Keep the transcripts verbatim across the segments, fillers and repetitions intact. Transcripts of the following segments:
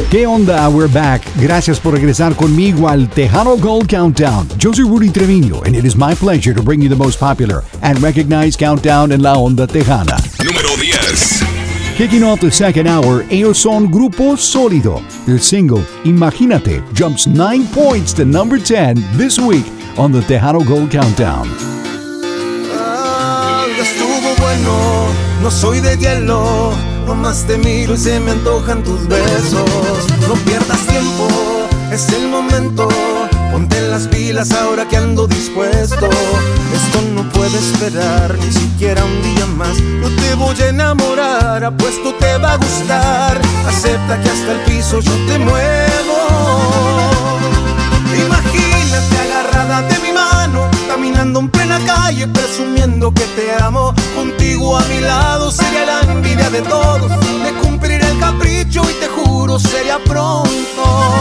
¿Qué onda? We're back. Gracias por regresar conmigo al Tejano Gold Countdown. Yo soy Rudy Treviño, and it is my pleasure to bring you the most popular and recognized countdown en la onda tejana. Número diez. Kicking off the second hour, ellos son Grupo Sólido. Their single, Imagínate, jumps nine points to number ten this week on the Tejano Gold Countdown. Ah, ya estuvo bueno, no soy de hielo. Nomás te miro y se me antojan tus besos. No pierdas tiempo, es el momento. Ponte las pilas ahora que ando dispuesto. Esto no puede esperar ni siquiera un día más. Yo te voy a enamorar, apuesto te va a gustar. Acepta que hasta el piso yo te muevo. Imagínate agarrada de mi mano, caminando en plena calle, presumiendo que te amo. Contigo a mi lado sería la envidia de todos. Me cumpliré el capricho y te juro sería pronto.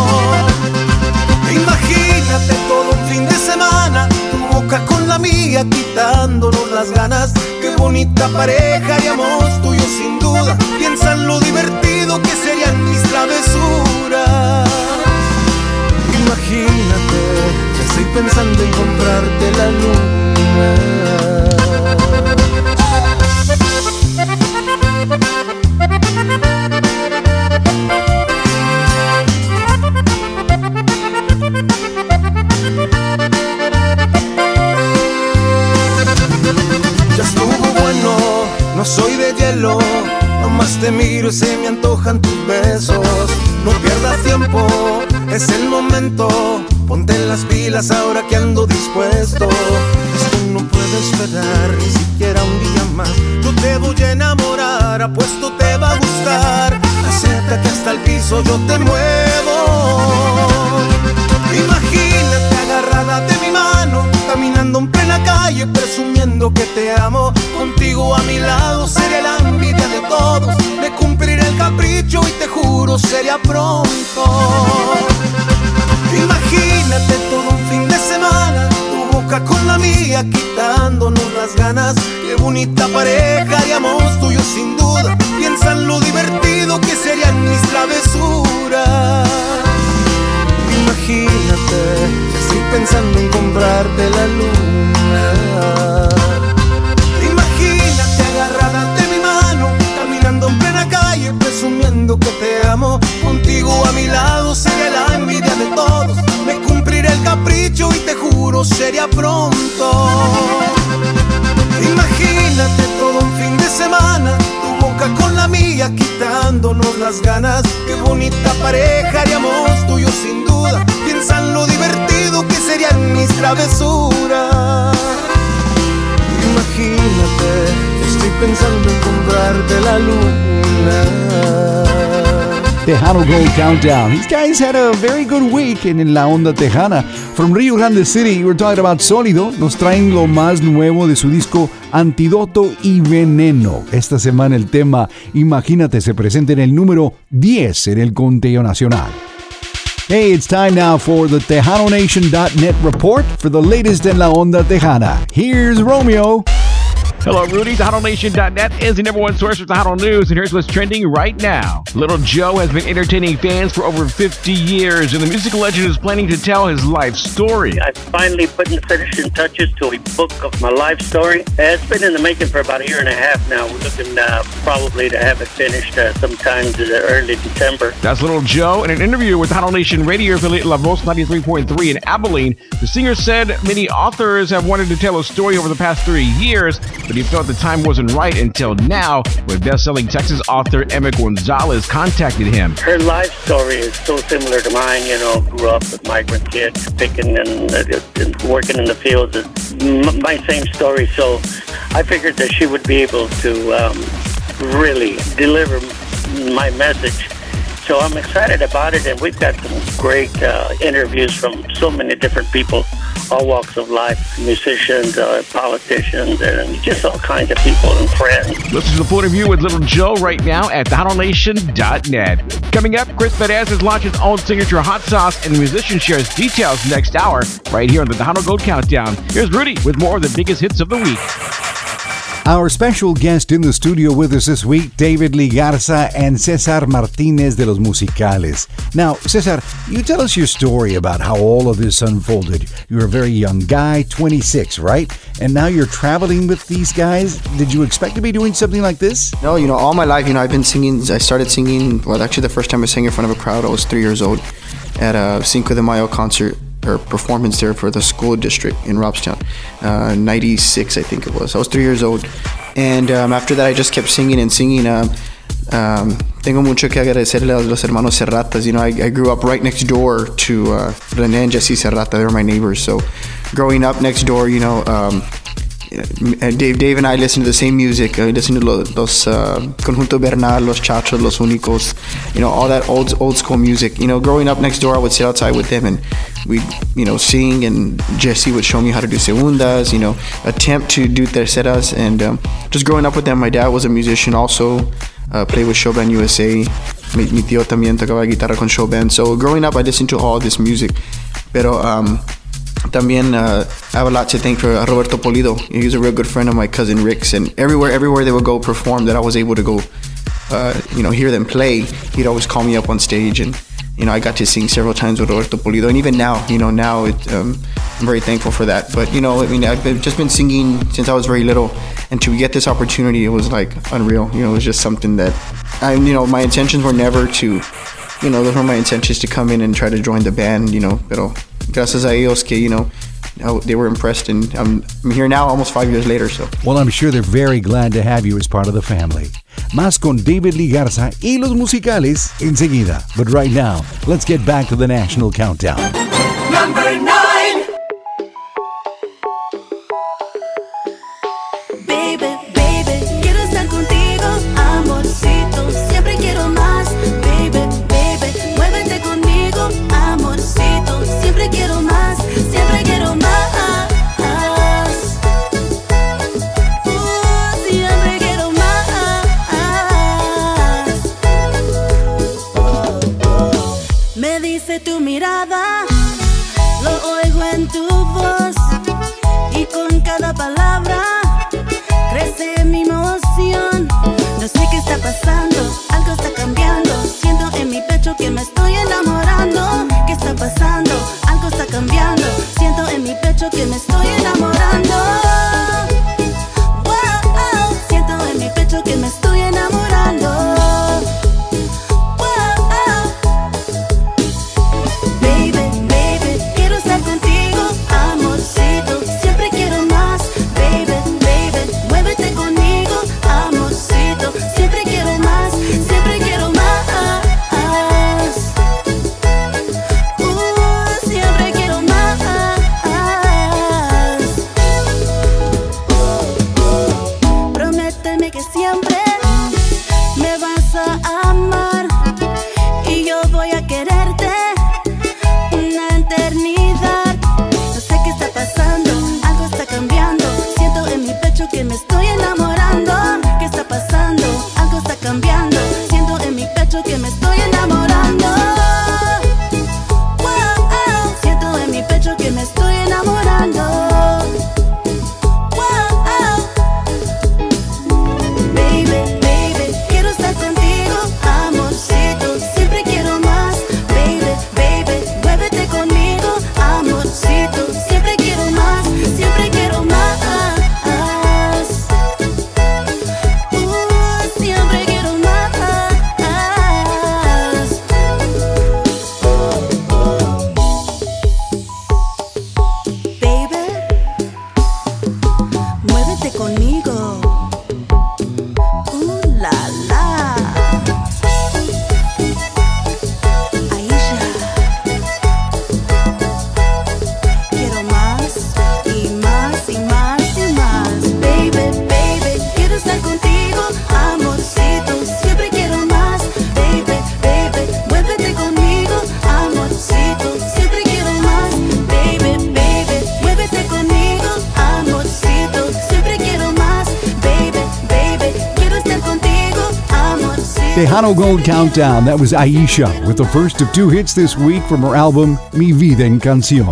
Imagínate todo un fin de semana, tu boca con la mía, quitándonos las ganas. Qué bonita pareja haríamos tú y yo sin duda. Piensa en lo divertido que serían mis travesuras. Imagínate, ya estoy pensando en comprarte la luna. Ya estuvo bueno, no soy de hielo. Nomás te miro y se me antojan tus besos. No pierdas tiempo, es el momento. Ponte las pilas ahora que ando dispuesto. Esto no puede esperar ni siquiera un día más. Yo te voy a enamorar, apuesto te va a gustar. Acepta que hasta el piso yo te muevo. Imagínate agarrada de mi mano, caminando en plena calle, presumiendo que te amo. Contigo a mi lado seré la envidia de todos. Me cumpliré el capricho y te juro sería pronto. Imagínate todo un fin de semana, tu boca con la mía, quitándonos las ganas. Qué bonita pareja haríamos tú y yo sin duda. Piensa en lo divertido que serían mis travesuras. Imagínate, estoy pensando en comprarte la luna. Imagínate agarrada de mi mano, caminando en plena calle, presumiendo que te amo. Contigo a mi lado seré la envidia de todos. Me cumpliré el capricho y te juro sería pronto. Imagínate todo un fin de semana, tu boca con la mía, quitándonos las ganas. Qué bonita pareja haríamos tú y yo sin duda. Piensa en lo divertido que serían mis travesuras. Imagínate, estoy pensando en comprarte la luna. Tejano Gold Countdown. These guys had a very good week in La Onda Tejana. From Rio Grande City, we're talking about Sólido. Nos traen lo más nuevo de su disco Antídoto y Veneno. Esta semana el tema Imagínate se presenta en el número diez en el conteo nacional. Hey, it's time now for the Tejano Nation dot net report for the latest in La Onda Tejana. Here's Romeo. Hello, Rudy. Tejano Nation dot net is the number one source for Tejano news, and here's what's trending right now. Little Joe has been entertaining fans for over fifty years, and the music legend is planning to tell his life story. I finally put in the finishing touches to a book of my life story. It's been in the making for about a year and a half now. We're looking uh, probably to have it finished uh, sometime in early December. That's Little Joe. In an interview with Tejano Nation radio affiliate La Voz ninety-three point three in Abilene, the singer said many authors have wanted to tell a story over the past three years, but he felt the time wasn't right until now, when best-selling Texas author Emma Gonzalez contacted him. Her life story is so similar to mine. You know, grew up with migrant kids, picking and, uh, and working in the fields. It's m- my same story, so I figured that she would be able to um, really deliver my message. So I'm excited about it, and we've got some great uh, interviews from so many different people, all walks of life, musicians, uh, politicians, and just all kinds of people and friends. Listen to the full interview with Little Joe right now at Tejano Nation dot net. Coming up, Chris Perez has launched his own signature hot sauce, and the musician shares details next hour right here on the Tejano Gold Countdown. Here's Rudy with more of the biggest hits of the week. Our special guest in the studio with us this week, David Lee Garza and Cesar Martinez de los Musicales. Now, Cesar, you tell us your story about how all of this unfolded. You're a very young guy, twenty-six, right? And now you're traveling with these guys. Did you expect to be doing something like this? No, you know, all my life, you know, I've been singing. I started singing, well, actually the first time I sang in front of a crowd, I was three years old at a Cinco de Mayo concert or performance there for the school district in Robstown. Uh, ninety-six, I think it was. I was three years old. And um, after that, I just kept singing and singing. Um, um, tengo mucho que agradecerle a los hermanos Serratas. You know, I, I grew up right next door to uh, René and Jesse Serrata. They were my neighbors. So growing up next door, you know, um, Dave, Dave and I listened to the same music. I listened to los, los uh, Conjunto Bernal, Los Chachos, Los Únicos, you know, all that old old school music. You know, growing up next door, I would sit outside with them and we'd, you know, sing, and Jesse would show me how to do segundas, you know, attempt to do terceras. And um, just growing up with them, my dad was a musician also, uh, played with Showband U S A. Mi, mi tío también tocaba guitarra con Showband. So growing up, I listened to all this music. Pero um, también uh, I have a lot to thank for uh, Roberto Polido. He was a real good friend of my cousin Rick's, and everywhere, everywhere they would go perform that I was able to go, uh, you know, hear them play, he'd always call me up on stage, and you know, I got to sing several times with Roberto Polido, and even now, you know, now it, um, I'm very thankful for that. But you know, I mean, I've been, just been singing since I was very little, and to get this opportunity, it was like unreal. You know, it was just something that, I, you know, my intentions were never to, you know, those were my intentions to come in and try to join the band, you know, pero gracias a ellos que, you know, they were impressed, and I'm, I'm here now almost five years later. So, well, I'm sure they're very glad to have you as part of the family. Más con David Lee Garza y los Musicales enseguida. But right now, let's get back to the National Countdown. Number nine. Baby, baby, quiero estar contigo, amorcito, siempre quiero más. Baby, baby, muévete conmigo, amorcito, siempre quiero más, siempre quiero más. Tu mirada, lo oigo en tu voz, y con cada palabra crece mi emoción. No sé qué está pasando, algo está cambiando. Siento en mi pecho que me estoy enamorando. ¿Qué está pasando? Algo está cambiando. Siento en mi pecho que me estoy enamorando. Wow, siento en mi pecho que me estoy enamorando. Tejano Gold Countdown. That was Aisha with the first of two hits this week from her album Mi Vida en Canción.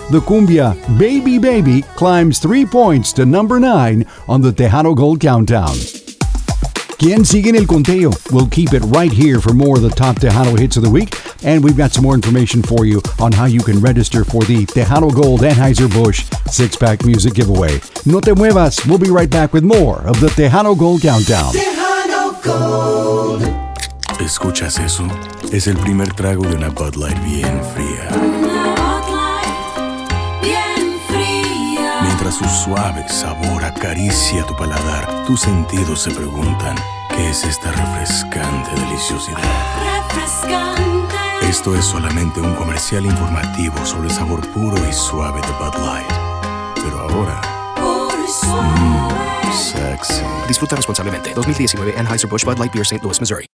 the cumbia Baby Baby climbs three points to number nine on the Tejano Gold Countdown. ¿Quién sigue en el conteo? We'll keep it right here for more of the top Tejano hits of the week, and we've got some more information for you on how you can register for the Tejano Gold Anheuser-Busch six-pack music giveaway. No te muevas, we'll be right back with more of the Tejano Gold Countdown. Tejano Gold. ¿Escuchas eso? Es el primer trago de una Bud Light bien fría. Una Bud Light bien fría. Mientras su suave sabor acaricia tu paladar, tus sentidos se preguntan, ¿qué es esta refrescante deliciosidad? Refrescante. Esto es solamente un comercial informativo sobre el sabor puro y suave de Bud Light. Pero ahora... Puro y suave. Mmm, sexy. Disfruta responsablemente. dos mil diecinueve Anheuser-Busch Bud Light Beer, Saint Louis, Missouri.